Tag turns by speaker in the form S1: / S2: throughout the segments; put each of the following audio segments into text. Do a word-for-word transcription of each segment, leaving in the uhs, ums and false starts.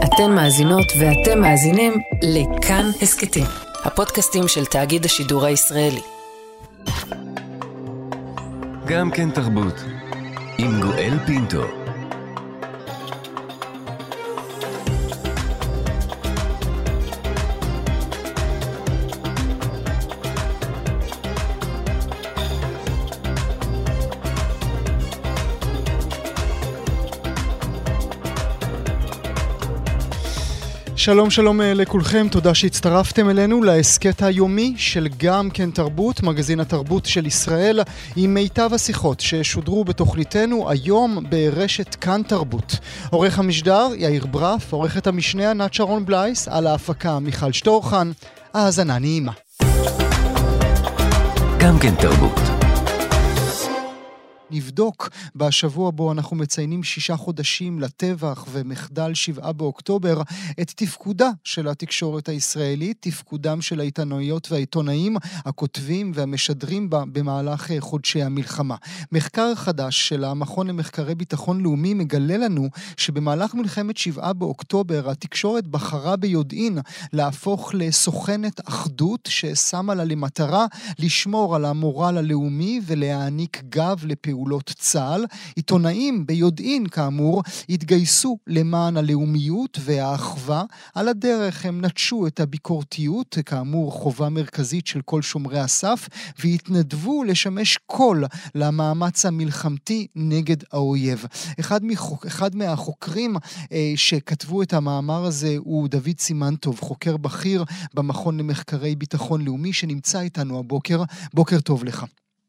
S1: אתן מאזינות ואתם מאזינים לכאן הסקטים, הפודקאסטים של תאגיד השידור הישראלי.
S2: גם כן תרבות, עם גואל פינטו.
S3: שלום שלום לכולכם, תודה שהצטרפתם אלינו להסקט היומי של גם כן תרבות, מגזין התרבות של ישראל, עם מיטב השיחות ששודרו בתוכניתנו היום ברשת כאן תרבות. עורך המשדר יאיר ברף, עורכת המשנה ענת שרון בלייס, על ההפקה מיכל שטורחן. האזנה נעימה.
S2: גם כן תרבות.
S3: נבדוק בשבוע בו אנחנו מציינים שישה חודשים לטבח ומחדל שבעה באוקטובר את תפקודה של התקשורת הישראלית, תפקודם של העיתונאיות והעיתונאים, הכותבים והמשדרים בה במהלך חודשי המלחמה. מחקר חדש של המכון למחקרי ביטחון לאומי מגלה לנו שבמהלך מלחמת שבעה באוקטובר התקשורת בחרה ביודעין להפוך לסוכנת אחדות ששמה לה למטרה לשמור על המורל הלאומי ולהעניק גב לפעולה פעולות צה"ל. עיתונאים ביודעין כאמור התגייסו למען הלאומיות והאחווה. על הדרך הם נטשו את הביקורתיות, כאמור חובה מרכזית של כל שומרי הסף, והתנדבו לשמש קול למאמץ המלחמתי נגד האויב. אחד, מחוק, אחד מהחוקרים אה, שכתבו את המאמר הזה הוא דוד סימנטוב, חוקר בכיר במכון למחקרי ביטחון לאומי, שנמצא איתנו הבוקר. בוקר טוב לך.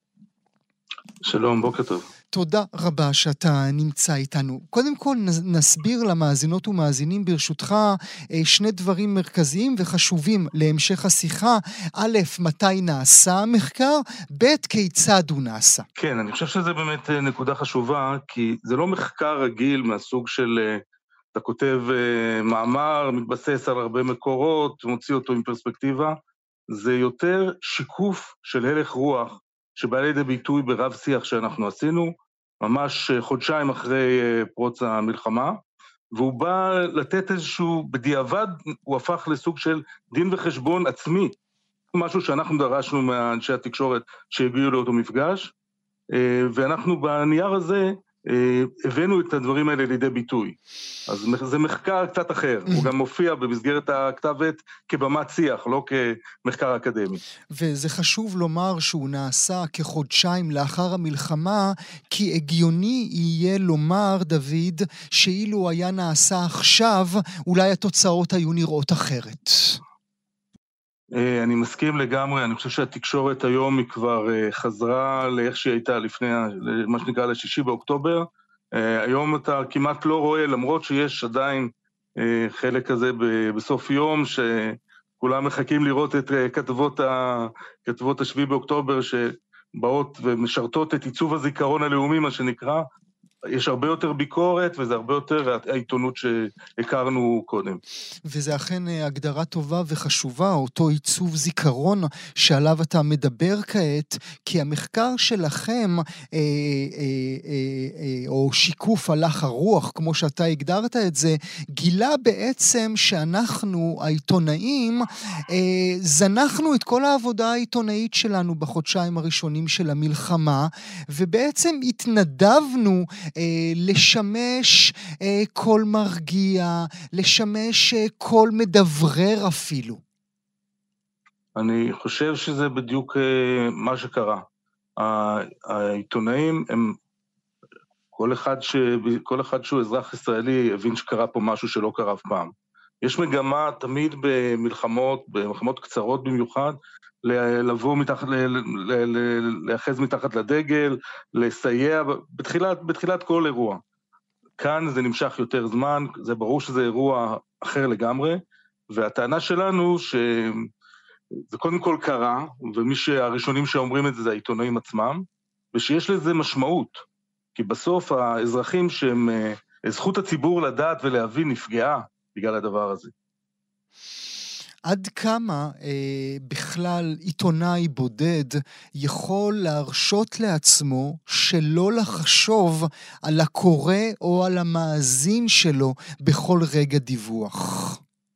S4: שלום, בוקר טוב.
S3: תודה רבה שאתה נמצא איתנו. קודם כל נסביר למאזינות ומאזינים ברשותך שני דברים מרכזיים וחשובים להמשך השיחה. א', מתי נעשה המחקר? ב', כיצד הוא נעשה?
S4: כן, אני חושב שזה באמת נקודה חשובה, כי זה לא מחקר רגיל מהסוג של, אתה כותב מאמר, מתבסס על הרבה מקורות, מוציא אותו עם פרספקטיבה. זה יותר שיקוף של הלך רוח, שבא לידי ביטוי ברב שיח שאנחנו עשינו, ממש חודשיים אחרי פרוץ המלחמה, והוא בא לתת איזשהו, בדיעבד הוא הפך לסוג של דין וחשבון עצמי, משהו שאנחנו דרשנו מאנשי התקשורת שהגיעו לאותו מפגש, ואנחנו בנייר הזה הבאנו את הדברים האלה לידי ביטוי. אז זה מחקר קצת אחר, הוא גם מופיע במסגרת הכתבת כבמת שיח, לא כמחקר אקדמי.
S3: וזה חשוב לומר שהוא נעשה כחודשיים לאחר המלחמה, כי הגיוני יהיה לומר, דוד, שאילו היה נעשה עכשיו, אולי התוצאות היו נראות אחרת.
S4: אני מסכים לגמרי, אני חושב שהתקשורת היום היא כבר חזרה לאיך שהיא הייתה לפני, מה שנקרא לשישי באוקטובר. היום אתה כמעט לא רואה, למרות שיש עדיין חלק כזה בסוף יום, שכולם מחכים לראות את כתבות, ה, כתבות השביעי באוקטובר, שבאות ומשרתות את עיצוב הזיכרון הלאומי, מה שנקרא. יש הרבה יותר ביקורת, וזה הרבה יותר העיתונות שהכרנו קודם.
S3: וזה אכן הגדרה טובה וחשובה, אותו עיצוב זיכרון שעליו אתה מדבר כעת, כי המחקר שלכם, אה, אה, אה, אה, או שיקוף הלך הרוח, כמו שאתה הגדרת את זה, גילה בעצם שאנחנו, העיתונאים, אה, זנחנו את כל העבודה העיתונאית שלנו בחודשיים הראשונים של המלחמה, ובעצם התנדבנו לשמש קול מרגיע, לשמש קול מדברר אפילו.
S4: אני חושב שזה בדיוק מה שקרה. העיתונאים הם, כל אחד, ש... כל אחד שהוא אזרח ישראלי הבין שקרה פה משהו שלא קרה אף פעם. יש מגמה תמיד במלחמות, במלחמות קצרות במיוחד, לבוא מתחת, להיאחז מתחת לדגל, לסייע, בתחילת, בתחילת כל אירוע. כאן זה נמשך יותר זמן, זה ברור שזה אירוע אחר לגמרי, והטענה שלנו שזה קודם כל קרה, ומי שהראשונים שאומרים את זה זה העיתונאים עצמם, ושיש לזה משמעות, כי בסוף האזרחים שהם, זכות הציבור לדעת ולהבין נפגעה בגלל הדבר הזה.
S3: עד כמה אה, בכלל עיתונאי בודד יכול להרשות לעצמו שלא לחשוב על הקורא או על המאזין שלו בכל רגע דיווח?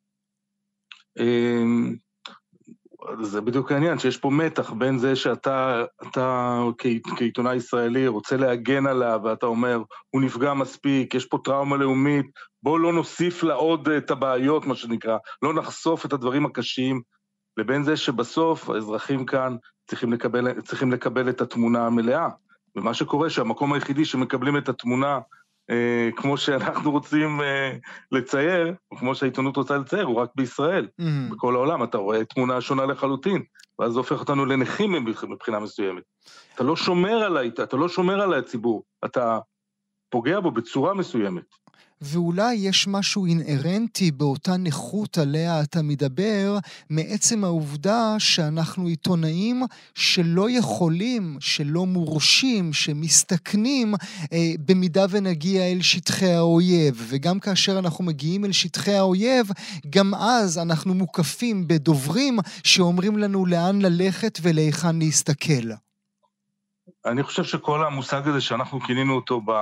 S4: זה בדיוק העניין, שיש פה מתח בין זה שאתה אתה, כעיתונאי ישראלי רוצה להגן עליו, ואתה אומר, הוא נפגע מספיק, יש פה טראומה לאומית, בוא לא נוסיף לה עוד את הבעיות, מה שנקרא, לא נחשוף את הדברים הקשים, לבין זה שבסוף האזרחים כאן צריכים לקבל, צריכים לקבל את התמונה המלאה. ומה שקורה שהמקום היחידי שמקבלים את התמונה, אה, כמו שאנחנו רוצים אה, לצייר, או כמו שהעיתונות רוצה לצייר, הוא רק בישראל. Mm-hmm. בכל העולם אתה רואה תמונה שונה לחלוטין, ואז זה הופך אותנו לנכים מבחינה מסוימת. אתה לא שומר על, אתה לא שומר על הציבור, אתה פוגע בו בצורה מסוימת.
S3: ואולי יש משהו אינהרנטי באותה נכות עליה אתה מדבר, מעצם העובדה שאנחנו עיתונאים שלא יכולים, שלא מורשים, שמסתכנים אה, במידה ונגיע אל שטחי האויב. וגם כאשר אנחנו מגיעים אל שטחי האויב, גם אז אנחנו מוקפים בדוברים שאומרים לנו לאן ללכת ולהיכן להסתכל.
S4: אני חושב שכל המושג הזה שאנחנו כינינו אותו ב...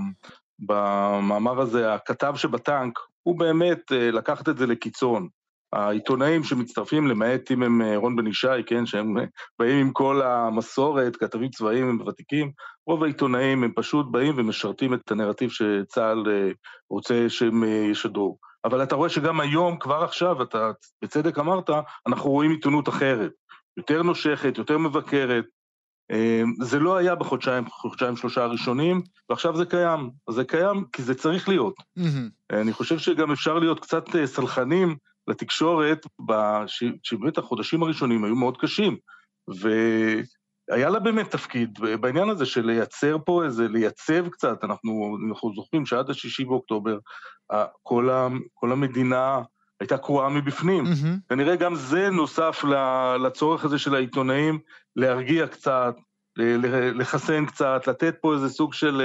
S4: במאמר הזה, הכתב שבטנק, הוא באמת לקחת את זה לקיצון. העיתונאים שמצטרפים, למעט אם הם רון בן ישי, כן, שהם באים עם כל המסורת, כתבים צבאיים הם ותיקים, רוב העיתונאים הם פשוט באים ומשרתים את הנרטיב שצה"ל רוצה שהם ישדרו. אבל אתה רואה שגם היום, כבר עכשיו, אתה בצדק אמרת, אנחנו רואים עיתונות אחרת, יותר נושכת, יותר מבקרת, זה לא היה בחודשיים, חודשיים שלושה הראשונים, ועכשיו זה קיים. זה קיים כי זה צריך להיות. Mm-hmm. אני חושב שגם אפשר להיות קצת סלחנים לתקשורת, שבאמת החודשים הראשונים היו מאוד קשים, והיה לה באמת תפקיד בעניין הזה של לייצר פה איזה, לייצב קצת, אנחנו, אנחנו זוכרים שעד השישי באוקטובר, כל, ה, כל המדינה הייתה קרועה מבפנים. Mm-hmm. כנראה גם זה נוסף לצורך הזה של העיתונאים, להרגיע קצת, לחסן קצת, לתת פה איזה סוג של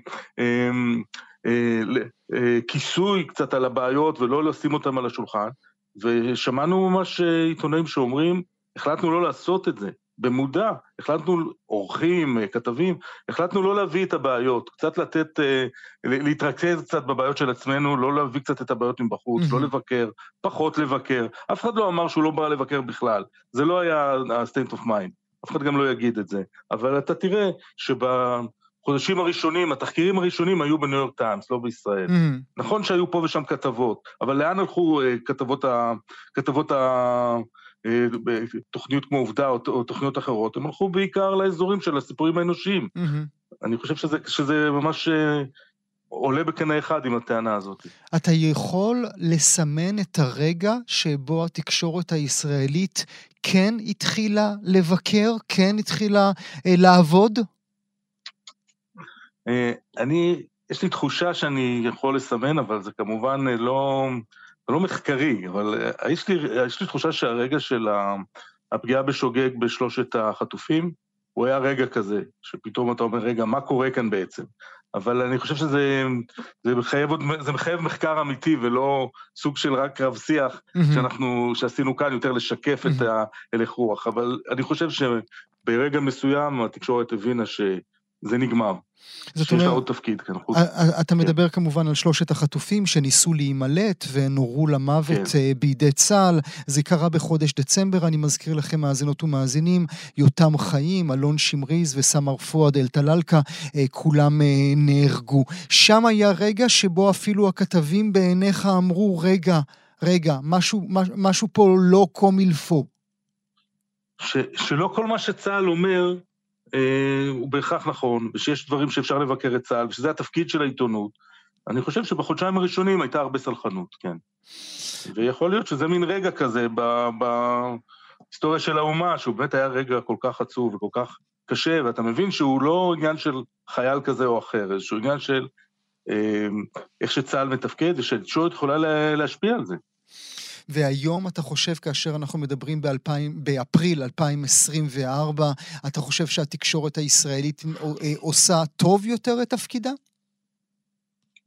S4: כיסוי קצת על הבעיות, ולא לשים אותם על השולחן. ושמענו ממש עיתונאים שאומרים, החלטנו לא לעשות את זה, במודע, החלטנו אורחים, כתבים, החלטנו לא להביא את הבעיות, קצת לתת, להתרכז קצת בבעיות של עצמנו, לא להביא קצת את הבעיות מבחוץ, mm-hmm. לא לבקר, פחות לבקר. אף אחד לא אמר שהוא לא בא לבקר בכלל, זה לא היה ה-state of mind, אף אחד גם לא יגיד את זה. אבל אתה תראה שבחודשים הראשונים, התחקירים הראשונים היו בניו יורק טיימס, לא בישראל. Mm-hmm. נכון שהיו פה ושם כתבות, אבל לאן הלכו כתבות ה... כתבות ה... תוכניות כמו עובדה או תוכניות אחרות, הם הלכו בעיקר לאזורים של הסיפורים האנושיים. Mm-hmm. אני חושב שזה, שזה ממש עולה בקנה אחד עם הטענה הזאת.
S3: אתה יכול לסמן את הרגע שבו התקשורת הישראלית כן התחילה לבקר, כן התחילה אה, לעבוד?
S4: אה, אני, יש לי תחושה שאני יכול לסמן, אבל זה כמובן לא... זה לא מחקרי, אבל יש לי, יש לי תחושה שהרגע של הפגיעה בשוגג בשלושת החטופים, הוא היה רגע כזה, שפתאום אתה אומר, רגע, מה קורה כאן בעצם? אבל אני חושב שזה זה מחייב, זה מחייב מחקר אמיתי, ולא סוג של רק רב שיח, mm-hmm. שאנחנו, שעשינו כאן יותר לשקף mm-hmm. את ההלך רוח. אבל אני חושב שברגע מסוים התקשורת הבינה שזה נגמר. זאת אומרת, עוד תפקיד, כן.
S3: אתה מדבר כמובן על שלושת החטופים שניסו להימלט ונורו למוות בידי צה"ל. זה קרה בחודש דצמבר, אני מזכיר לכם מאזינות ומאזינים, יותם חיים, אלון שמריז וסמר פואד אל-טלאלקה, כולם נהרגו. שם היה רגע שבו אפילו הכתבים בעיניך אמרו, רגע, רגע, משהו, משהו פה לא קומילפו.
S4: שלא כל מה שצה"ל אומר, הוא בהכרח נכון, ושיש דברים שאפשר לבקר את צה"ל, ושזה התפקיד של העיתונות. אני חושב שבחודשיים הראשונים הייתה הרבה סלחנות, כן. ויכול להיות שזה מין רגע כזה בהיסטוריה של האומה, שהוא באמת היה רגע כל כך עצוב וכל כך קשה, ואתה מבין שהוא לא עניין של חייל כזה או אחר, איזשהו עניין של איך שצה"ל מתפקד, ושתקשורת יכולה להשפיע על זה.
S3: והיום אתה חושב, כאשר אנחנו מדברים באפריל אלפיים עשרים וארבע, אתה חושב שהתקשורת הישראלית עושה טוב יותר את תפקידה?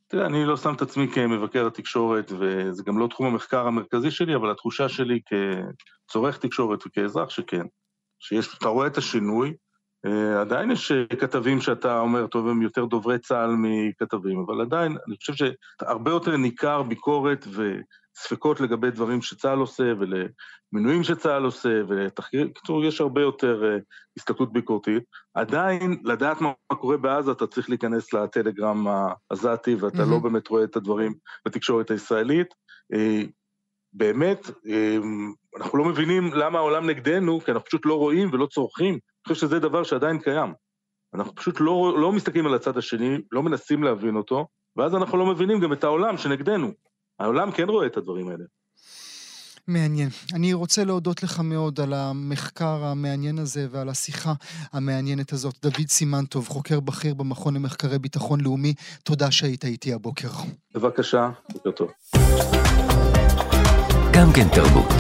S4: תראה, אני לא שם את עצמי כמבקר התקשורת, וזה גם לא תחום המחקר המרכזי שלי, אבל התחושה שלי כצורך תקשורת וכאזרח שכן, שיש, אתה רואה את השינוי, עדיין יש כתבים שאתה אומר, טוב, הם יותר דוברי צה"ל מכתבים, אבל עדיין, אני חושב שהרבה יותר ניכר ביקורת וספקות לגבי דברים שצה"ל עושה, ולמינויים שצה"ל עושה, ולתחקיר, כתוב, יש הרבה יותר הסתכלות ביקורתית. עדיין, לדעת מה קורה בעזה, אתה צריך להיכנס לטלגרם העזתי, ואתה לא באמת רואה את הדברים בתקשורת הישראלית. באמת, אנחנו לא מבינים למה העולם נגדנו, כי אנחנו פשוט לא רואים ולא צורכים. אני חושב שזה דבר שעדיין קיים. אנחנו פשוט לא, לא מסתכלים על הצד השני, לא מנסים להבין אותו, ואז אנחנו לא מבינים גם את העולם שנגדנו. העולם כן רואה את הדברים האלה.
S3: מעניין. אני רוצה להודות לך מאוד על המחקר המעניין הזה ועל השיחה המעניינת הזאת. דוד סימנטוב, חוקר בכיר במכון למחקרי ביטחון לאומי, תודה שהיית איתי הבוקר.
S4: בבקשה, בוקר טוב.
S2: גם כן תרבות.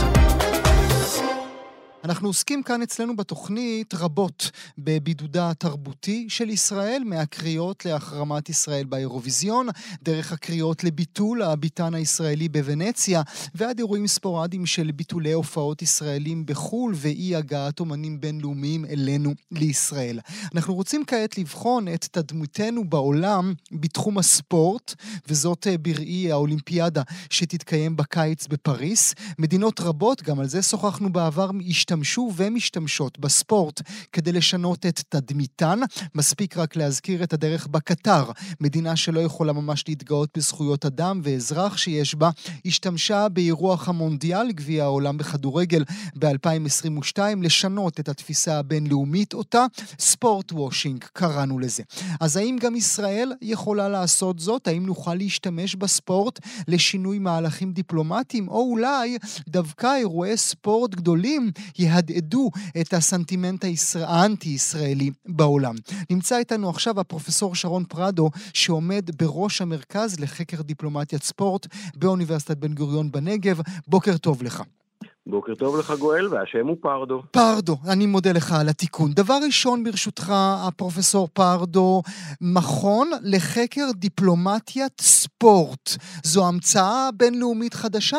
S3: אנחנו עוסקים כאן אצלנו בתוכנית רבות בבידודה התרבותי של ישראל, מהקריאות להחרמת ישראל באירוויזיון, דרך הקריאות לביטול הביתן הישראלי בוונציה, ועד אירועים ספורדיים של ביטולי הופעות ישראלים בחול ואי הגעת אומנים בינלאומיים אלינו לישראל. אנחנו רוצים כעת לבחון את תדמותנו בעולם בתחום הספורט, וזאת בראי האולימפיאדה שתתקיים בקיץ בפריס. מדינות רבות, גם על זה שוחחנו בעבר, השתמשו ומשתמשות בספורט כדי לשנות את תדמיתן. מספיק רק להזכיר את הדרך בקטר, מדינה שלא יכולה ממש להתגאות בזכויות אדם ואזרח שיש בה, השתמשה באירוח המונדיאל גביע העולם בכדורגל ב-אלפיים עשרים ושתיים לשנות את התפיסה הבינלאומית, אותה ספורט וושינג קראנו לזה. אז האם גם ישראל יכולה לעשות זאת? האם נוכל להשתמש בספורט לשינוי מהלכים דיפלומטיים, או אולי דווקא אירועי ספורט גדולים יהדהדו את הסנטימנט האנטי-ישראלי בעולם? נמצא איתנו עכשיו הפרופסור שרון פרדו, שעומד בראש המרכז לחקר דיפלומטיית ספורט באוניברסיטת בן גוריון בנגב. בוקר טוב לך.
S5: בוקר טוב לך גואל, והשם הוא פרדו.
S3: פרדו, אני מודה לך על התיקון. דבר ראשון ברשותך, הפרופסור פרדו, מכון לחקר דיפלומטיית ספורט, זו המצאה בינלאומית חדשה?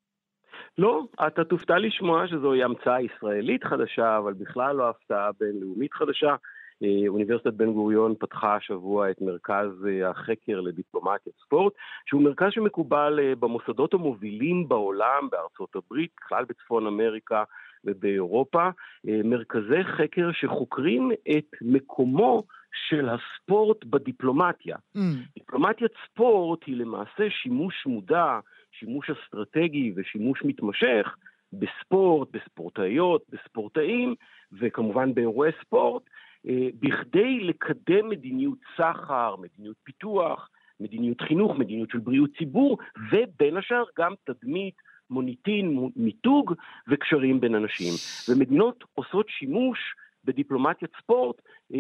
S5: לא, אתה תופתע לשמוע שזוהי המצאה ישראלית חדשה, אבל בכלל לא הפתעה בינלאומית חדשה. אוניברסיטת בן גוריון פתחה השבוע את מרכז החקר לדיפלומטיית ספורט, שהוא מרכז שמקובל במוסדות המובילים בעולם, בארצות הברית, בכלל בצפון אמריקה ובאירופה, מרכזי חקר שחוקרים את מקומו של הספורט בדיפלומטיה. Mm. דיפלומטיית ספורט היא למעשה שימוש מודע, שימוש אסטרטגי ושימוש מתמשך בספורט, בספורטאיות, בספורטאים, וכמובן באירועי ספורט, בכדי לקדם מדיניות סחר, מדיניות פיתוח, מדיניות חינוך, מדיניות של בריאות ציבור, ובין השאר גם תדמית, מוניטין, מיתוג וקשרים בין אנשים. ומדינות עושות שימוש בדיפלומטיית ספורט אה,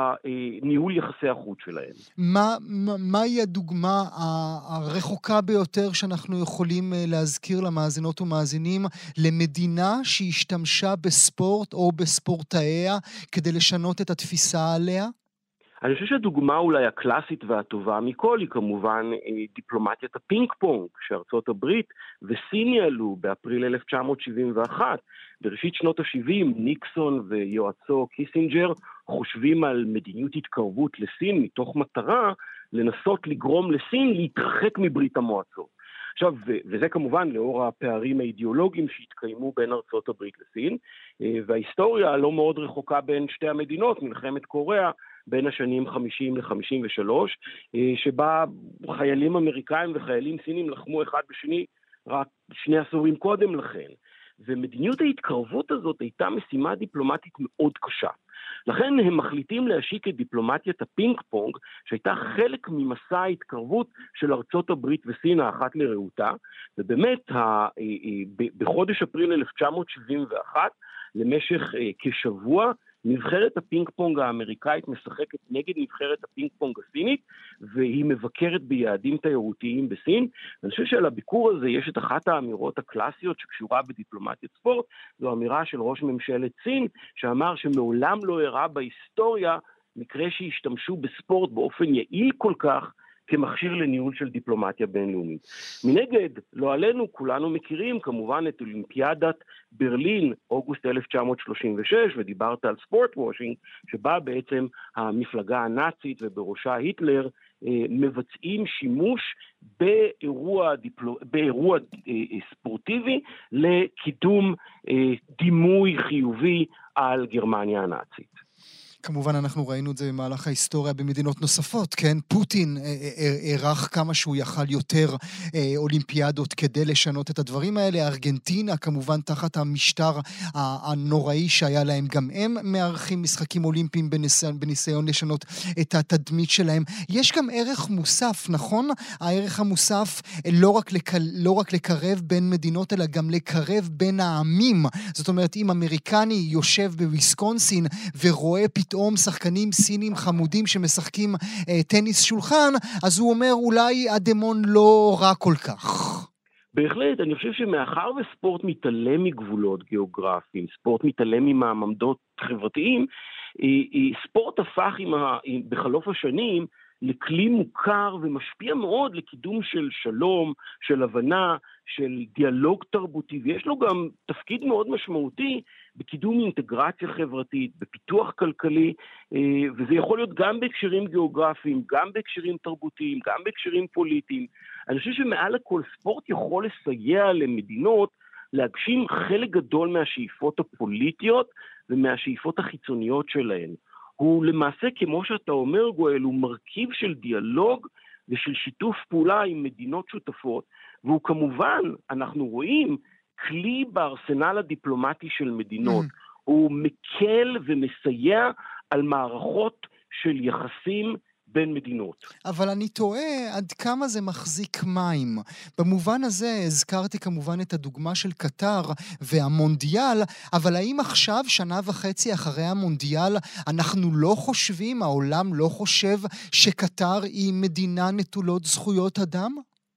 S5: בניהול יחסי החוץ שלהם.
S3: מה, מה, מהי הדוגמה הרחוקה ביותר שאנחנו יכולים להזכיר למאזינות ומאזינים למדינה שהשתמשה בספורט או בספורטאיה כדי לשנות את התפיסה עליה?
S5: אני חושב שהדוגמה אולי הקלאסית והטובה מכל היא כמובן דיפלומטיית הפינג פונג שארצות הברית וסין יעלו באפריל אלף תשע מאות שבעים ואחת. בראשית שנות ה-שבעים ניקסון ויועצו קיסינג'ר חושבים על מדיניות התקרבות לסין מתוך מטרה לנסות לגרום לסין להתרחק מברית המועצות. עכשיו, וזה כמובן לאור הפערים האידיאולוגיים שהתקיימו בין ארצות הברית לסין, וההיסטוריה לא מאוד רחוקה בין שתי המדינות, מלחמת קוריאה, בין השנים חמישים ל-חמישים ושלוש, שבה חיילים אמריקאים וחיילים סינים לחמו אחד בשני רק שני עשורים קודם לכן. ומדיניות ההתקרבות הזאת הייתה משימה דיפלומטית מאוד קשה. לכן הם מחליטים להשיק את דיפלומטיית הפינג פונג, שהייתה חלק ממסע ההתקרבות של ארצות הברית וסין האחת לרעותה, ובאמת בחודש אפריל אלף תשע מאות שבעים ואחת, למשך כשבוע, נבחרת הפינג פונג האמריקאית משחקת נגד נבחרת הפינג פונג הסינית, והיא מבקרת ביעדים תיירותיים בסין. אני חושב שעל הביקור הזה יש את אחת האמירות הקלאסיות שקשורה בדיפלומטיית ספורט, זו אמירה של ראש ממשלת סין, שאמר שמעולם לא הראה בהיסטוריה מקרה שהשתמשו בספורט באופן יעיל כל כך, כמכשיר לניהול של דיפלומטיה בינלאומית. מנגד, לא עלינו, כולנו מכירים כמובן את אולימפיאדת ברלין, אוגוסט אלף תשע מאות שלושים ושש, ודיברת על ספורט וושינג, שבה בעצם המפלגה הנאצית ובראשה היטלר מבצעים שימוש באירוע, דיפל... באירוע ספורטיבי לקידום דימוי חיובי על גרמניה הנאצית.
S3: כמובן אנחנו ראינו את זה במהלך ההיסטוריה במדינות נוספות, כן? פוטין ערך כמה שהוא יכל יותר אולימפיאדות כדי לשנות את הדברים האלה. ארגנטינה כמובן תחת המשטר הנוראי שהיה להם, גם הם מארחים משחקים אולימפיים בניסיון, בניסיון לשנות את התדמית שלהם. יש גם ערך מוסף, נכון? הערך המוסף לא רק, לק... לא רק לקרב בין מדינות, אלא גם לקרב בין העמים. זאת אומרת, אם אמריקני יושב בוויסקונסין ורואה פתאום שחקנים סינים חמודים שמשחקים אה, טניס שולחן, אז הוא אומר אולי הדמון לא רע כל כך.
S5: בהחלט, אני חושב שמאחר וספורט מתעלם מגבולות גיאוגרפיים, ספורט מתעלם ממעמדות חברתיים, ספורט הפך עם ה, עם, בחלוף השנים לכלי מוכר ומשפיע מאוד לקידום של שלום, של הבנה, של דיאלוג תרבותי, ויש לו גם תפקיד מאוד משמעותי בקידום אינטגרציה חברתית, בפיתוח כלכלי, וזה יכול להיות גם בהקשרים גיאוגרפיים, גם בהקשרים תרבותיים, גם בהקשרים פוליטיים. אני חושב שמעל הכל ספורט יכול לסייע למדינות להגשים חלק גדול מהשאיפות הפוליטיות ומהשאיפות החיצוניות שלהן. הוא למעשה, כמו שאתה אומר, גואל, הוא מרכיב של דיאלוג ושל שיתוף פעולה עם מדינות שותפות, והוא כמובן, אנחנו רואים, כלי בארסנל הדיפלומטי של מדינות. Mm. הוא מקל ומסייע על מערכות של יחסים בין מדינות.
S3: אבל אני תוהה עד כמה זה מחזיק מים. במובן הזה הזכרתי כמובן את הדוגמה של קטר והמונדיאל, אבל האם עכשיו, שנה וחצי אחרי המונדיאל, אנחנו לא חושבים, העולם לא חושב שקטר היא מדינה נטולות זכויות אדם?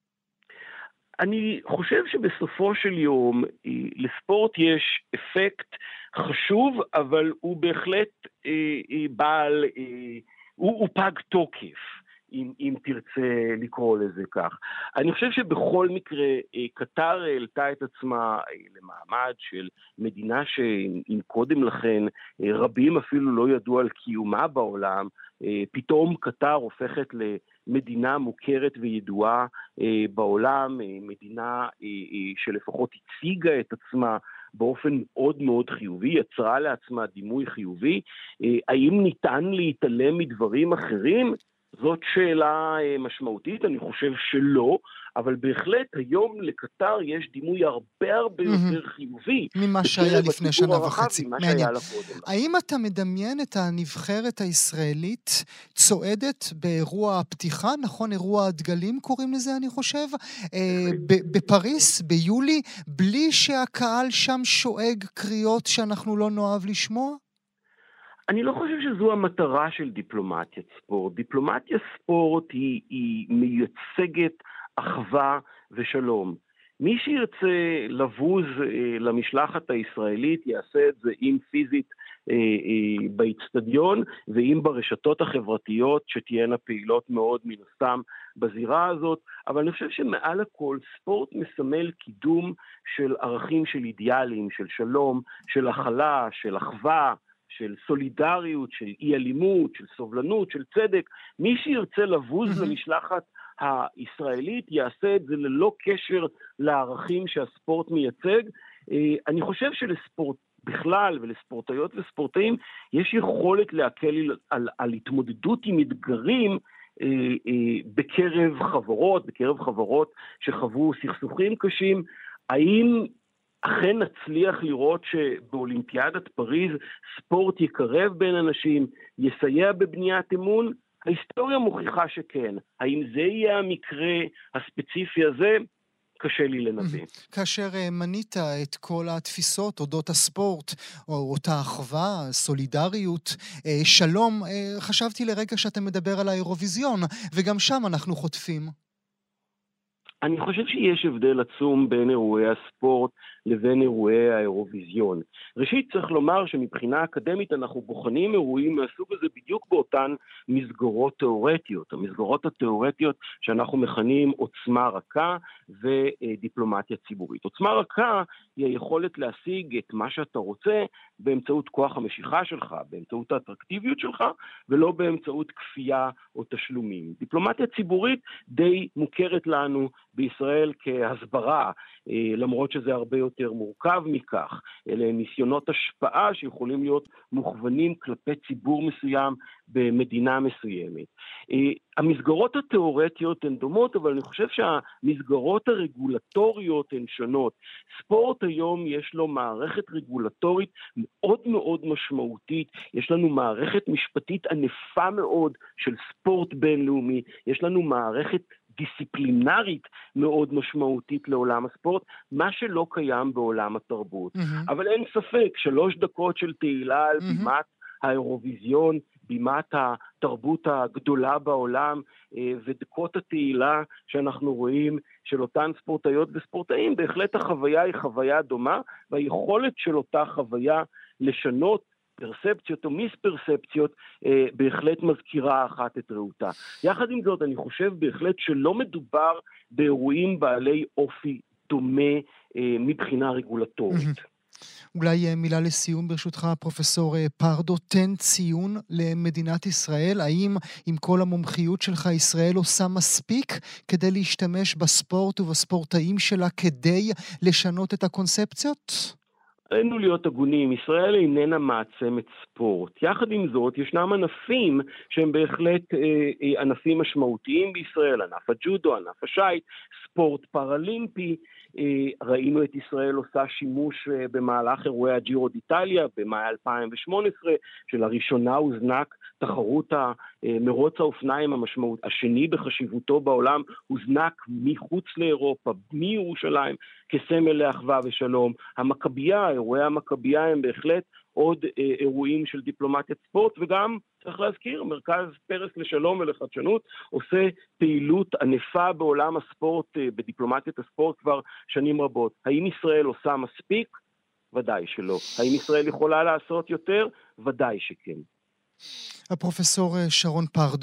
S5: אני חושב שבסופו של יום לספורט יש אפקט חשוב, אבל הוא בהחלט בעל, הוא, הוא פג תוקף, אם, אם תרצה לקרוא לזה כך. אני חושב שבכל מקרה קטר העלתה את עצמה למעמד של מדינה שאם קודם לכן רבים אפילו לא ידעו על קיומה בעולם, פתאום קטר הופכת למדינה מוכרת וידועה בעולם, מדינה שלפחות הציגה את עצמה באופן מאוד מאוד חיובי, יצרה לעצמה דימוי חיובי. האם ניתן להתעלם מדברים אחרים? זאת שאלה משמעותית, אני חושב שלא, אבל בהחלט היום לקטר יש דימוי הרבה הרבה יותר חיובי.
S3: ממה שהיה לפני שנה וחצי. האם אתה מדמיין את הנבחרת הישראלית צועדת באירוע הפתיחה, נכון, אירוע הדגלים קוראים לזה אני חושב, בפריס, ביולי, בלי שהקהל שם שואג קריאות שאנחנו לא נאהב לשמוע?
S5: אני לא חושב שזו המטרה של דיפלומטיית ספורט. דיפלומטיית ספורט היא, היא מייצגת אחווה ושלום. מי שירצה לבוז אה, למשלחת הישראלית יעשה את זה אם פיזית אה, אה, באצטדיון ואם ברשתות החברתיות שתהיינה פעילות מאוד מן הסתם בזירה הזאת, אבל אני חושב שמעל הכל ספורט מסמל קידום של ערכים של אידיאלים, של שלום, של הכלה, של אחווה, של סולידריות, של אי אלימות, של סובלנות, של צדק. מי שירצה לבוז למשלחת הישראלית יעשה את זה ללא קשר לערכים שהספורט מייצג. אני חושב שלספורט בכלל ולספורטאיות וספורטאים יש יכולת להקל על, על התמודדות עם אתגרים בקרב חברות, בקרב חברות שחוו סכסוכים קשים. האם אכן נצליח לראות שבאולימפיאדת פריז ספורט יקרב בין אנשים, יסייע בבניית אמון? ההיסטוריה מוכיחה שכן. האם זה יהיה המקרה הספציפי הזה? קשה לי לנבא.
S3: כאשר מנית את כל התפיסות אודות הספורט, או אותה אחווה, סולידריות, שלום, חשבתי לרגע שאתה מדבר על האירוויזיון, וגם שם אנחנו חוטפים.
S5: אני חושב שיש הבדל עצום בין אירועי הספורט לבין אירועי האירוויזיון. ראשית צריך לומר שמבחינה אקדמית אנחנו בוחנים אירועים מהסוג הזה בדיוק באותן מסגרות תיאורטיות. המסגרות התיאורטיות שאנחנו מכנים עוצמה רכה ודיפלומטיה ציבורית. עוצמה רכה היא היכולת להשיג את מה שאתה רוצה באמצעות כוח המשיכה שלך, באמצעות האטרקטיביות שלך, ולא באמצעות כפייה או תשלומים. דיפלומטיה ציבורית די מוכרת לנו בישראל כהסברה, למרות שזה הרבה יותר מורכב מכך. אלה ניסיונות השפעה שיכולים להיות מוכוונים כלפי ציבור מסוים במדינה מסוימת. המסגרות התיאורטיות הן דומות, אבל אני חושב שהמסגרות הרגולטוריות הן שונות. ספורט היום יש לו מערכת רגולטורית מאוד מאוד משמעותית, יש לנו מערכת משפטית ענפה מאוד של ספורט בינלאומי, יש לנו מערכת דיסציפלינרית מאוד משמעותית לעולם הספורט, מה שלא קיים בעולם התרבות. Mm-hmm. אבל אין ספק, שלוש דקות של תהילה על mm-hmm. בימת האירוויזיון, בימת התרבות הגדולה בעולם, ודקות התהילה שאנחנו רואים של אותן ספורטאיות וספורטאים, בהחלט החוויה היא חוויה דומה, והיכולת של אותה חוויה לשנות פרספציות או מיספרספציות אה, בהחלט מזכירה אחת את רעותה. יחד עם זאת, אני חושב בהחלט שלא מדובר באירועים בעלי אופי דומה אה, מבחינה רגולטורית.
S3: אולי מילה לסיום ברשותך, פרופסור פרדו, תן ציון למדינת ישראל. האם עם כל המומחיות שלך ישראל עושה מספיק כדי להשתמש בספורט ובספורטאים שלה כדי לשנות את הקונספציות?
S5: עלינו להיות הגונים, ישראל איננה מעצמת ספורט. יחד עם זאת, ישנם ענפים שהם בהחלט אה, ענפים משמעותיים בישראל, ענף הג'ודו, ענף השייט, ספורט פרלימפי. אה, ראינו את ישראל עושה שימוש אה, במהלך אירועי הג'ירו d'Italia במאי אלפיים ושמונה עשרה, שלראשונה הוזנק תחרות מרוץ האופניים המשמעות, השני בחשיבותו בעולם, הוזנק מחוץ לאירופה, מירושלים, כסמל לאחווה ושלום. המכבייה, אירועי המכבייה הם בהחלט עוד אה, אירועים של דיפלומטיית ספורט, וגם צריך להזכיר, מרכז פרס לשלום ולחדשנות עושה פעילות ענפה בעולם הספורט, אה, בדיפלומטיית הספורט כבר שנים רבות. האם ישראל עושה מספיק? ודאי שלא. האם ישראל יכולה לעשות יותר? ודאי שכן.
S3: הפרופסור שרון פרדו,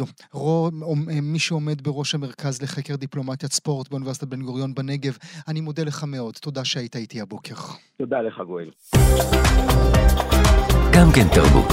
S3: מי שעומד בראש המרכז לחקר דיפלומטיית ספורט באוניברסיטת בן גוריון בנגב, אני מודה לך מאוד. תודה שהיית איתי הבוקר.
S5: תודה לך גואל.
S2: גם כן תרבות.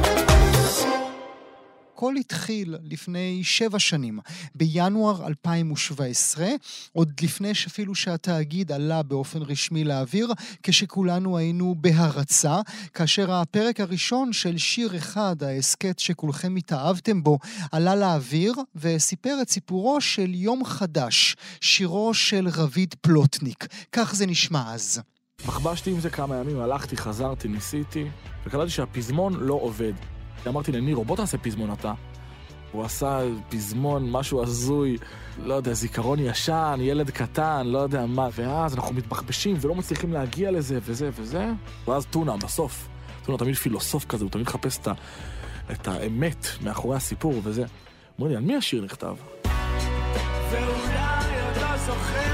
S3: הכל התחיל לפני שבע שנים, בינואר אלפיים שבע עשרה, עוד לפני שאפילו שהתאגיד עלה באופן רשמי לאוויר, כשכולנו היינו בהרצה, כאשר הפרק הראשון של שיר אחד, העסקט שכולכם התאהבתם בו, עלה לאוויר וסיפר את סיפורו של יום חדש, שירו של רביד פלוטניק. כך זה נשמע אז.
S6: מחבשתי עם זה כמה ימים, הלכתי, חזרתי, ניסיתי, וקלטתי שהפזמון לא עובד. אמרתי לנירו, בוא תעשה פזמון אתה. הוא עשה פזמון, משהו הזוי, לא יודע, זיכרון ישן, ילד קטן, לא יודע מה. ואז אנחנו מתבחבשים ולא מצליחים להגיע לזה וזה וזה. ואז טונה, בסוף. טונה תמיד פילוסוף כזה, הוא תמיד חפש את, ה... את האמת מאחורי הסיפור וזה. אמרו לי, על מי השיר נכתב?
S7: ואולי אתה זוכר.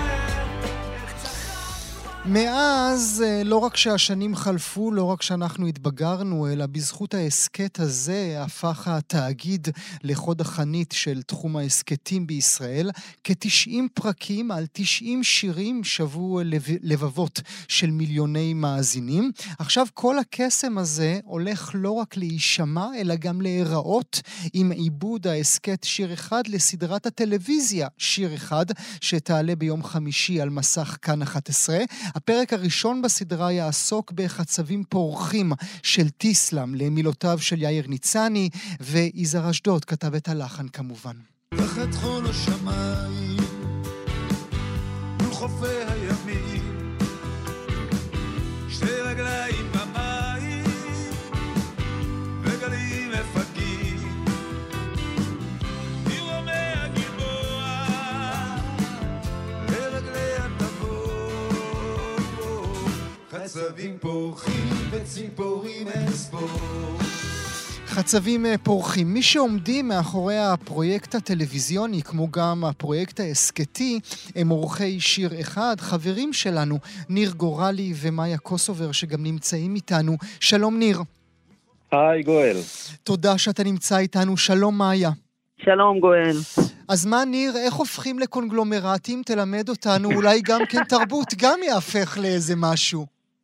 S3: מאז, לא רק שהשנים חלפו, לא רק שאנחנו התבגרנו, אלא בזכות העסקט הזה הפך התאגיד לחוד החנית של תחום העסקטים בישראל. כ-תשעים פרקים על תשעים שירים שבו לבבות של מיליוני מאזינים. עכשיו כל הקסם הזה הולך לא רק להישמע, אלא גם להיראות עם עיבוד העסקט שיר אחד לסדרת הטלוויזיה שיר אחד, שתעלה ביום חמישי על מסך כאן אחת עשרה. הפרק הראשון בסדרה יעסוק בחצבים פורחים של טיסלם, למילותיו של יאיר ניצני, ויזהר אשדוד כתב את הלחן כמובן.
S7: תחת חול השמיים מול חופי הימים, שתי רגליים במים וגלים מפגעים, ירומי הגלבוע לרגלי התבור, חצבים פורחים וציפורים אספור.
S3: חצבים פורחים. מי שעומדים מאחורי הפרויקט הטלוויזיוני, כמו גם הפרויקט העסקתי, הם אורחי שיר אחד, חברים שלנו, ניר גורלי ומאיה קוסובר, שגם נמצאים איתנו. שלום ניר.
S8: היי גואל.
S3: תודה שאתה נמצא איתנו. שלום מאיה.
S9: שלום גואל.
S3: אז מה ניר, איך הופכים לקונגלומרטים? תלמד אותנו, אולי גם כן תרבות גם יהפך לאיזה משהו.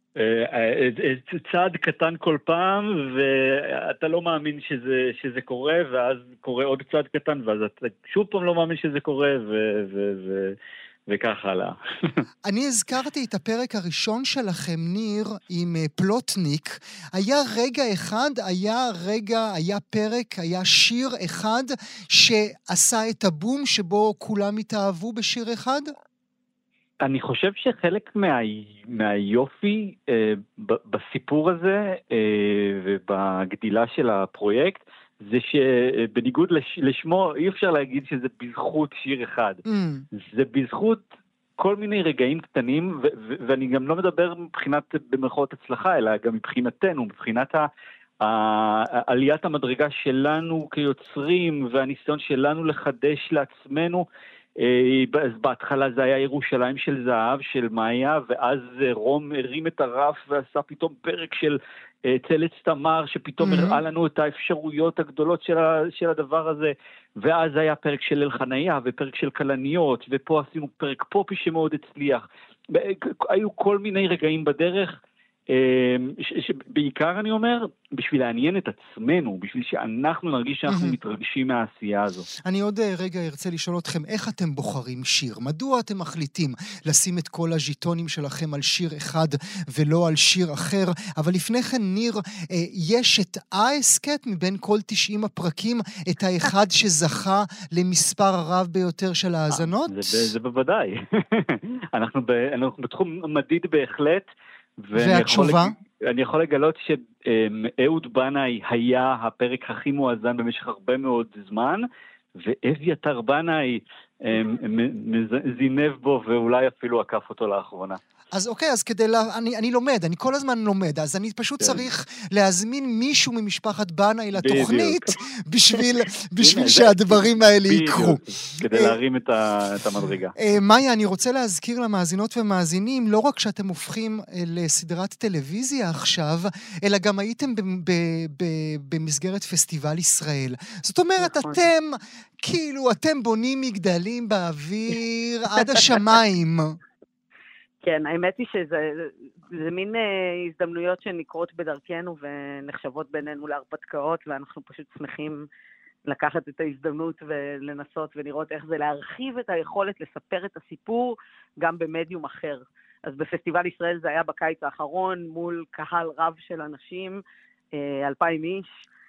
S8: צעד קטן כל פעם, ואתה לא מאמין שזה, שזה קורה, ואז קורה עוד צעד קטן, ואז אתה שוב פעם לא מאמין שזה קורה, ו, ו, ו, וכך הלאה.
S3: אני הזכרתי את הפרק הראשון שלכם, ניר, עם פלוטניק. היה רגע אחד, היה רגע, היה פרק, היה שיר אחד, שעשה את הבום שבו כולם התאהבו בשיר אחד?
S8: אני חושב שחלק מה, מהיופי אה, ב, בסיפור הזה אה, ובגדילה של הפרויקט, זה שבניגוד לש, לשמו אי אפשר להגיד שזה בזכות שיר אחד. Mm. זה בזכות כל מיני רגעים קטנים, ו, ו, ואני גם לא מדבר מבחינת במרכאות הצלחה, אלא גם מבחינתנו, מבחינת ה, ה, עליית המדרגה שלנו כיוצרים, והניסיון שלנו לחדש לעצמנו. אז בהתחלה זה היה ירושלים של זהב, של מאיה, ואז רום הרים את הרף ועשה פתאום פרק של צלץ תמר, שפתאום הראה לנו את האפשרויות הגדולות של, של הדבר הזה, ואז היה פרק של אלחניה ופרק של קלניות, ופה עשינו פרק פופי שמאוד הצליח. היו כל מיני רגעים בדרך, שבעיקר אני אומר, בשביל לעניין את עצמנו, בשביל שאנחנו נרגיש שאנחנו מתרגשים מהעשייה הזו.
S3: אני עוד רגע ארצה לשאול אתכם, איך אתם בוחרים שיר? מדוע אתם מחליטים לשים את כל הז'יטונים שלכם על שיר אחד ולא על שיר אחר? אבל לפני כן, ניר, יש את האסקט מבין כל תשעים הפרקים, את האחד שזכה למספר הרב ביותר של האזנות?
S8: זה בוודאי. אנחנו בתחום מדיד בהחלט,
S3: והתשובה?
S8: אני יכול לגלות שאהוד בנאי היה הפרק הכי מואזן במשך הרבה מאוד זמן, ואביתר בנאי זינב בו ואולי אפילו עקף אותו לאחרונה.
S3: אז אוקיי, אז כדי לה... אני, אני לומד, אני כל הזמן לומד, אז אני פשוט כן. צריך להזמין מישהו ממשפחת בנאי לתוכנית, בשביל, בשביל שהדברים האלה יקרו.
S8: כדי להרים את, ה... את המדרגה.
S3: מאיה, אני רוצה להזכיר למאזינות ומאזינים, לא רק שאתם הופכים לסדרת טלוויזיה עכשיו, אלא גם הייתם ב... ב... ב... במסגרת פסטיבל ישראל. זאת אומרת, נכון. אתם, כאילו, אתם בונים מגדלים באוויר עד השמיים.
S9: כן, האמת היא שזה זה מין אה, הזדמנויות שנקרות בדרכנו ונחשבות בינינו להרפתקאות, ואנחנו פשוט שמחים לקחת את ההזדמנות ולנסות ולראות איך זה להרחיב את היכולת לספר את הסיפור גם במדיום אחר. אז בפסטיבל ישראל זה היה בקיץ האחרון מול קהל רב של אנשים, אה, אלפיים איש,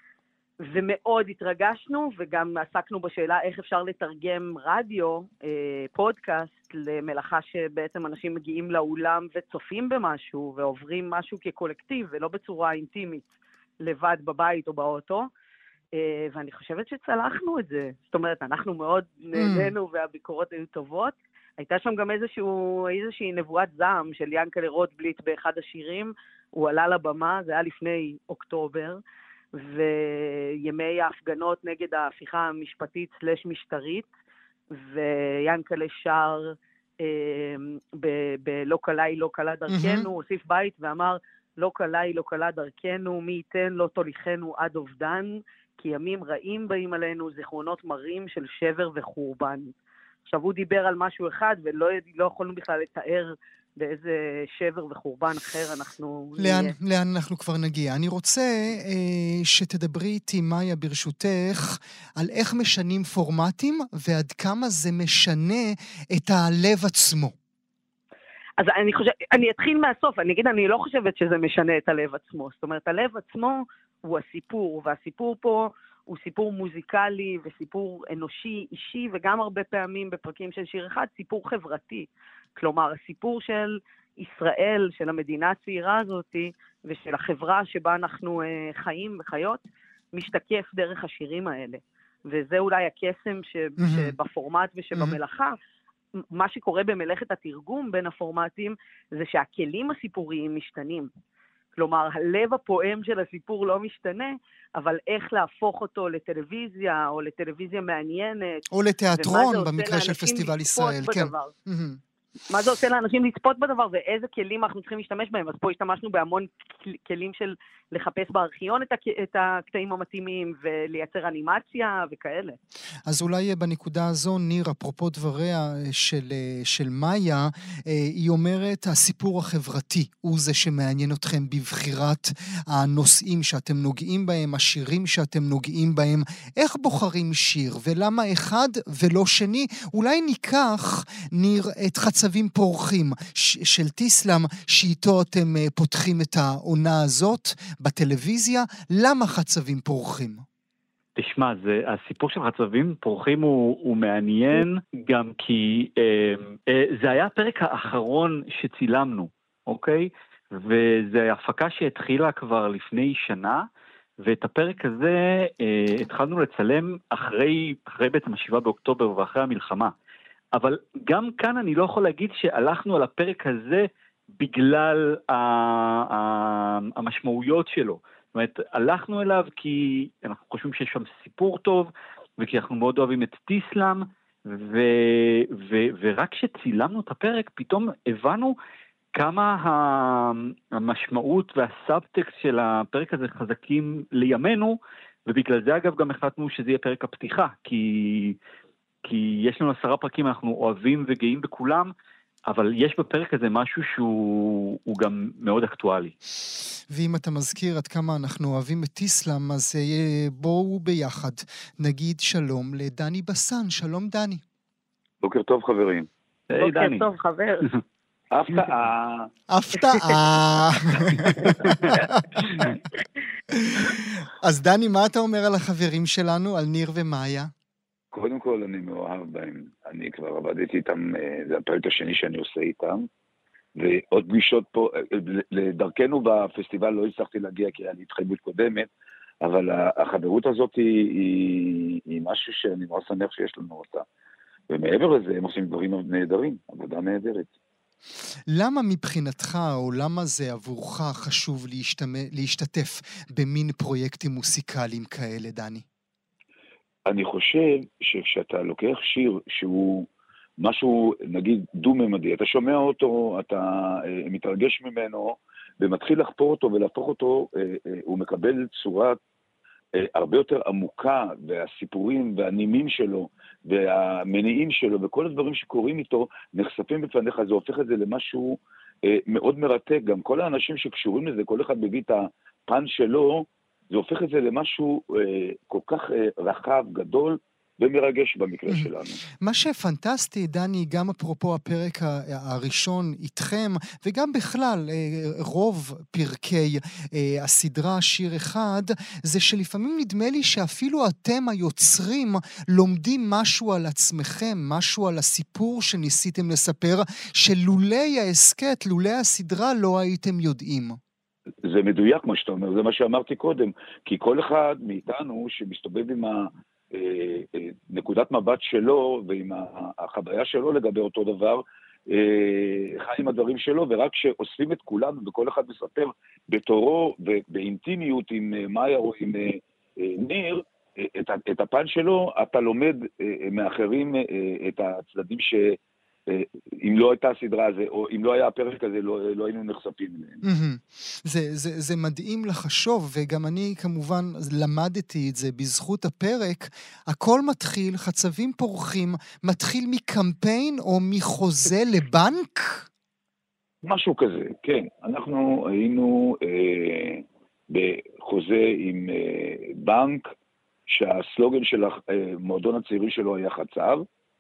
S9: ומאוד התרגשנו, וגם עסקנו בשאלה איך אפשר לתרגם רדיו, אה, פודקאסט, למלאכה שבעצם אנשים מגיעים לאולם וצופים במשהו, ועוברים משהו כקולקטיב, ולא בצורה אינטימית, לבד בבית או באוטו, אה, ואני חושבת שצלחנו את זה. זאת אומרת, אנחנו מאוד נהנינו, והביקורות היו טובות. הייתה שם גם איזשהו, איזושהי נבואת זעם של ינקלה רוטבליט באחד השירים, הוא עלה לבמה, זה היה לפני אוקטובר, וימי ההפגנות נגד ההפיכה המשפטית סלש משטרית, ויאנקלה שר אה, בלא קלה היא לא קלה דרכנו, הוא הוסיף בית ואמר, לא קלה היא לא קלה דרכנו, מי ייתן לא תוליכנו עד אובדן, כי ימים רעים באים עלינו, זיכרונות מרים של שבר וחורבן. עכשיו הוא דיבר על משהו אחד, ולא לא יכולנו בכלל לתאר באיזה שבר וחורבן אחר אנחנו
S3: לאן, לאן אנחנו כבר נגיע. אני רוצה אה, שתדברי איתי, מאיה, ברשותך, על איך משנים פורמטים, ועד כמה זה משנה את הלב עצמו.
S9: אז אני חושב, אני אתחיל מהסוף, אני אגיד, אני לא חושבת שזה משנה את הלב עצמו. זאת אומרת, הלב עצמו הוא הסיפור, והסיפור פה הוא סיפור מוזיקלי וסיפור אנושי, אישי, וגם הרבה פעמים בפרקים של שיר אחד, סיפור חברתי. כלומר, הסיפור של ישראל, של המדינה הצעירה הזאת, ושל החברה שבה אנחנו uh, חיים וחיות, משתקף דרך השירים האלה. וזה אולי הקסם ש... mm-hmm. שבפורמט ושבמלאכה. Mm-hmm. מה שקורה במלאכת התרגום בין הפורמטים, זה שהכלים הסיפוריים משתנים. כלומר, הלב הפועם של הסיפור לא משתנה, אבל איך להפוך אותו לטלוויזיה, או לטלוויזיה מעניינת.
S3: או לתיאטרון, במקרה של פסטיבל ישראל, כן.
S9: מה זה עושה לאנשים לצפות בדבר, ואיזה כלים אנחנו צריכים להשתמש בהם. אז פה השתמשנו בהמון כלים של לחפש בארכיון את, הק... את הקטעים המתאימים, ולייצר אנימציה וכאלה.
S3: אז אולי בנקודה הזו, ניר, אפרופו דבריה של, של מאיה, היא אומרת, הסיפור החברתי הוא זה שמעניין אתכם בבחירת הנושאים שאתם נוגעים בהם, השירים שאתם נוגעים בהם. איך בוחרים שיר, ולמה אחד ולא שני? אולי ניקח, ניר, את חצבים פורחים של טיסלאם, שאיתו אתם פותחים את העונה הזאת בטלוויזיה. למה חצבים פורחים?
S8: תשמע, זה, הסיפור של חצבים פורחים הוא, הוא מעניין גם כי אה, אה, זה היה הפרק האחרון שצילמנו, אוקיי? וזה הפקה שהתחילה כבר לפני שנה, ואת הפרק הזה אה, התחלנו לצלם אחרי, אחרי בעצם השבעה באוקטובר ואחרי המלחמה. אבל גם כאן אני לא יכול להגיד שהלכנו על הפרק הזה בגלל המשמעויות שלו. זאת אומרת, הלכנו אליו כי אנחנו חושבים שיש שם סיפור טוב, וכי אנחנו מאוד אוהבים את טיסלאם, ו, ו, ורק כשצילמנו את הפרק, פתאום הבנו כמה המשמעות והסאבטקסט של הפרק הזה חזקים לימינו, ובגלל זה אגב גם החלטנו שזה יהיה פרק הפתיחה, כי... כי יש לנו עשרה פרקים, אנחנו אוהבים וגאים בכולם, אבל יש בפרק הזה משהו שהוא גם מאוד אקטואלי.
S3: ואם אתה מזכיר עד כמה אנחנו אוהבים את טיסלאם, אז בואו ביחד נגיד שלום לדני בסן. שלום דני.
S10: בוקר טוב חברים.
S8: היי דני.
S9: בוקר טוב חבר.
S10: הפתעה.
S3: הפתעה. אז דני, מה אתה אומר על החברים שלנו, על ניר ומאיה?
S10: קודם כל אני מאוהב בהם, אני כבר עבדתי איתם, זה הפרק השני שאני עושה איתם, ועוד פגישות פה, לדרכנו בפסטיבל לא הצלחתי להגיע כי היה לי התחייבות קודמת, אבל החברות הזאת היא, היא, היא משהו שאני מאוד שמח שיש לנו אותה, ומעבר לזה הם עושים דברים נהדרים, עבודה נהדרת.
S3: למה מבחינתך, או למה זה עבורך חשוב להשתתף במין פרויקטים מוסיקליים כאלה, דני?
S10: אני חושב שכשאתה לוקח שיר שהוא משהו, נגיד, דו-ממדי, אתה שומע אותו, אתה אה, מתרגש ממנו, ומתחיל לחפור אותו ולהפוך אותו, אה, אה, הוא מקבל צורה אה, הרבה יותר עמוקה, והסיפורים והנימים שלו, והמניעים שלו, וכל הדברים שקורים איתו, נחשפים בפניך, זה הופך את זה למשהו אה, מאוד מרתק. גם כל האנשים שקשורים לזה, כל אחד מביא את הפן שלו, זה הופך את זה למשהו אה, כל כך אה, רחב, גדול, ומרגש במקרה שלנו.
S3: מה שפנטסטי, דני, גם אפרופו הפרק הראשון איתכם, וגם בכלל רוב פרקי הסדרה שיר אחד, זה שלפעמים נדמה לי שאפילו אתם היוצרים לומדים משהו על עצמכם, משהו על הסיפור שניסיתם לספר, שלולי העסקת, לולי הסדרה לא הייתם יודעים.
S10: זה מדויק מה שאתה אומר, זה מה שאמרתי קודם, כי כל אחד מאיתנו שמסתובב עם ה... נקודת מבט שלו ועם החוויה שלו לגבי אותו דבר, חי עם הדברים שלו, ורק שאוספים את כולנו וכל אחד מספר בתורו ובאינטימיות עם מאיה או עם ניר, את הפן שלו, אתה לומד מאחרים את הצדדים ש... אם לא הייתה הסדרה הזה, או אם לא היה הפרק הזה, לא, לא היינו נחשפים אליהם.
S3: זה, זה, זה מדהים לחשוב, וגם אני כמובן למדתי את זה בזכות הפרק. הכל מתחיל, חצבים פורחים, מתחיל מקמפיין או מחוזה לבנק?
S10: משהו כזה, כן. אנחנו היינו אה, בחוזה עם אה, בנק, שהסלוגן של המועדון הצעירי שלו היה חצב,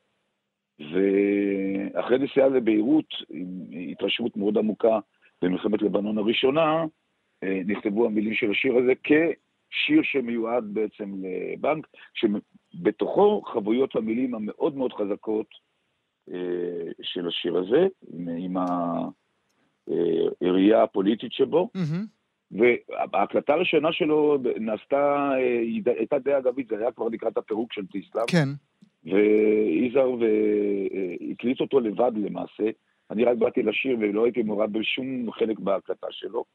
S10: ואחרי נסיעה לביירות, עם התרשמות מאוד עמוקה במלחמת לבנון הראשונה, נכתבו המילים של השיר הזה כשיר שמיועד בעצם לבנק, שבתוכו חבויות המילים המאוד מאוד חזקות של השיר הזה, עם העירייה הפוליטית שבו, וההקלטה הראשונה שלו נעשתה, הייתה די אגבית, זה היה כבר לקראת הפירוק של טיסלאם.
S3: כן.
S10: ואיזר והקליט אותו לבד למעשה, אני רק באתי לשיר ולא הייתי מעורב בשום חלק בהקלטה שלו,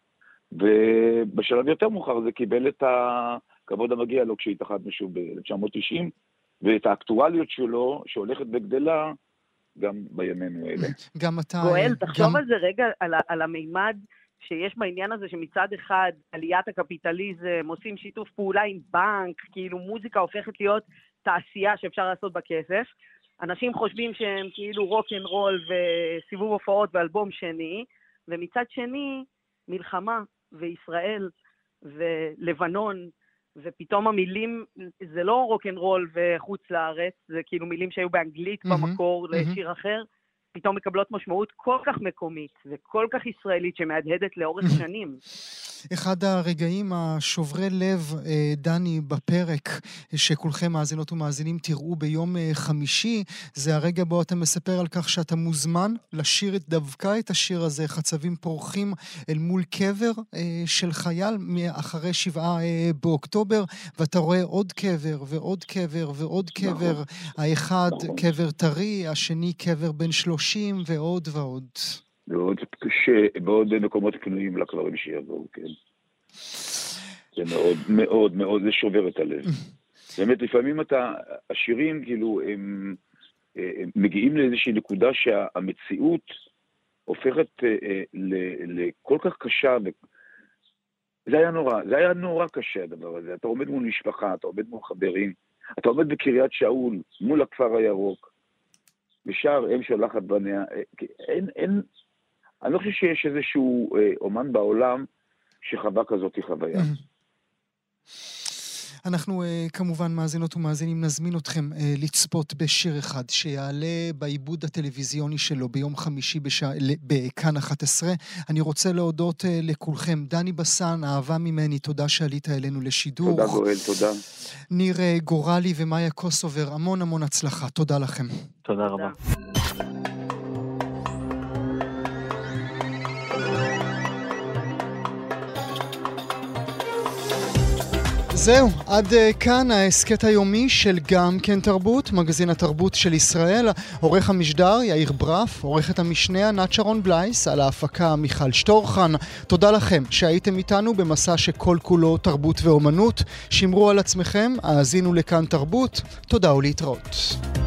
S10: ובשלב יותר מאוחר זה קיבל את הכבוד המגיע לו כשהתאחדנו שוב ב-אלף תשע מאות תשעים, ואת האקטואליות שלו שהולכת וגדלה גם בימינו האלה.
S3: גם אתה...
S9: גואל, תחשוב
S3: גם...
S9: על זה רגע, על, על המימד שיש בעניין הזה שמצד אחד עליית הקפיטליזם, עושים שיתוף פעולה עם בנק, כאילו מוזיקה הופכת להיות תעשייה שאפשר לעשות בכסף, אנשים חושבים שהם כאילו רוק אנד רול וסיבוב הופעות ואלבום שני, ומצד שני מלחמה וישראל ולבנון, ופתאום המילים זה לא רוק אנד רול וחוץ לארץ, זה כאילו מילים שהיו באנגלית mm-hmm, במקור mm-hmm. לשיר אחר, פתאום מקבלות משמעות כל כך מקומית וכל כך ישראלית שמהדהדת לאורך שנים.
S3: אחד הרגעים השוברי לב, דני, בפרק שכולכם מאזינות ומאזינים תראו ביום חמישי, זה הרגע בו אתה מספר על כך שאתה מוזמן לשיר את דווקא את השיר הזה, חצבים פורחים אל מול קבר של חייל אחרי שבעה באוקטובר, ואתה רואה עוד קבר ועוד קבר ועוד קבר, האחד קבר טרי, השני קבר בן שלושים ועוד ועוד.
S10: ועוד קשה, בעוד מקומות פנויים לקברים שיבואו, כן. זה מאוד, מאוד, מאוד, זה שובר את הלב. באמת, לפעמים אתה, השירים, כאילו, הם, הם מגיעים לאיזושהי נקודה שהמציאות הופכת לכל כך קשה, זה היה נורא, זה היה נורא קשה הדבר הזה. אתה עומד מול משפחה, אתה עומד מול חברים, אתה עומד בקריית שאול, מול הכפר הירוק, ושאר אם שולחת בניה, אין, אין, אני לא חושב שיש איזשהו אה, אומן בעולם שחווה כזאת חוויה.
S3: אנחנו אה, כמובן מאזינות ומאזינים נזמין אתכם אה, לצפות בשיר אחד שיעלה בעיבוד הטלוויזיוני שלו ביום חמישי בשע, בכאן אחת עשרה. אני רוצה להודות אה, לכולכם. דני בסן, אהבה ממני, תודה שעלית אלינו לשידור.
S10: תודה גואל, תודה.
S3: ניר אה, גורלי ומאיה קוסובר, המון המון הצלחה. תודה לכם.
S8: תודה רבה.
S3: זהו, עד כאן העסקת היומי של גם כן תרבות, מגזין התרבות של ישראל. עורך המשדר יאיר ברף, עורכת המשנה ענת שרון בלייס, על ההפקה מיכל שטורחן. תודה לכם שהייתם איתנו במסע שכל כולו תרבות ואומנות. שמרו על עצמכם, האזינו לכאן תרבות. תודה ולהתראות.